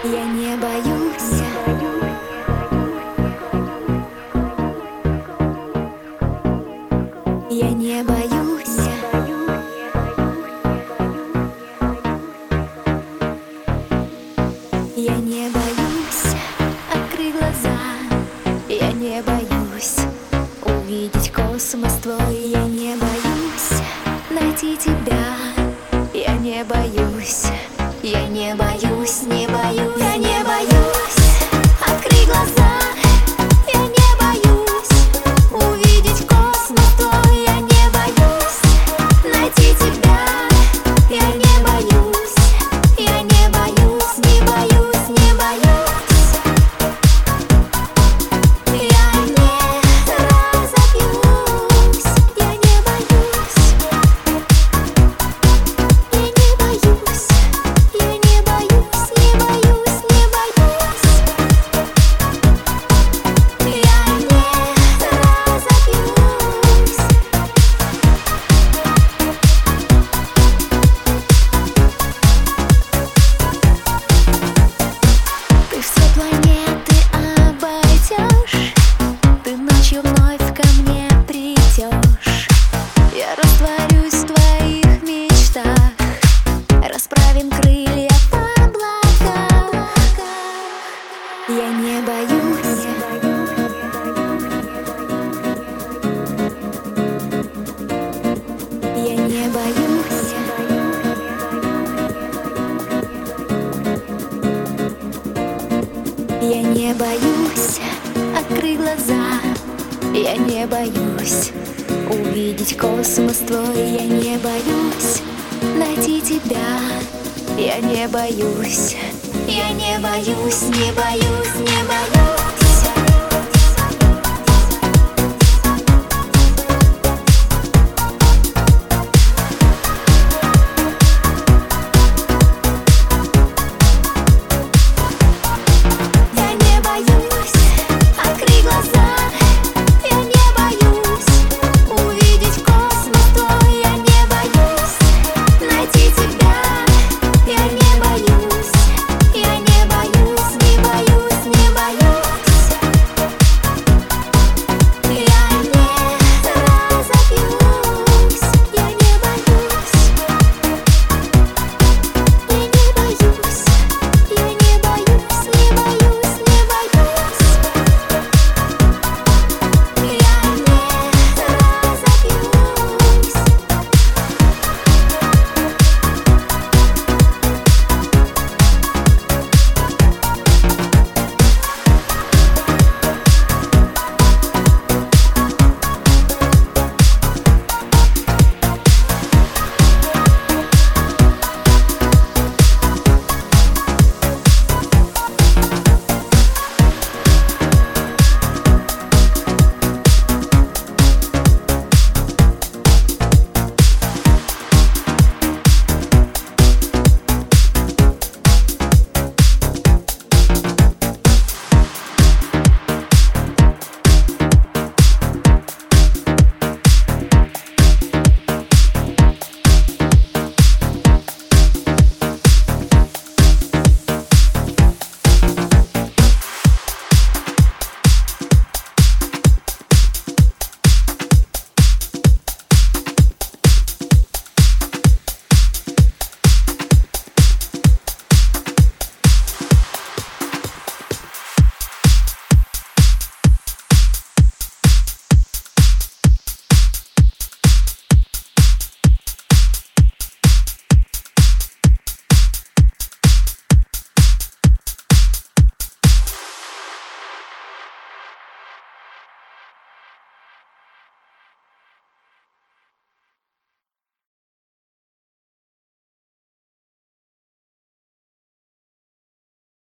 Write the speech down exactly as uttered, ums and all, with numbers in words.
Я не боюсь. Я не боюсь. Я не боюсь открыть глаза. Я не боюсь увидеть космос твой. Я не боюсь найти тебя. Я не боюсь. Я не боюсь, не боюсь. Я не боюсь открыть глаза. Я не боюсь увидеть космос твой. Я не боюсь найти тебя. Я не боюсь. Я не боюсь, не боюсь, не боюсь. Я не разобьюсь. Я не боюсь. Я не боюсь. Я не боюсь, не боюсь, не боюсь. Я не разобьюсь. Ты все планеты обойдешь. Ты ночью вновь ко мне придешь. Я растворюсь в твоих мечтах. Расправим крылья в облаках. Я не боюсь. Я не боюсь. Я не боюсь открыть глаза. Я не боюсь увидеть космос твой. Я не боюсь найти тебя. Я не боюсь. Я не боюсь, не боюсь, не боюсь.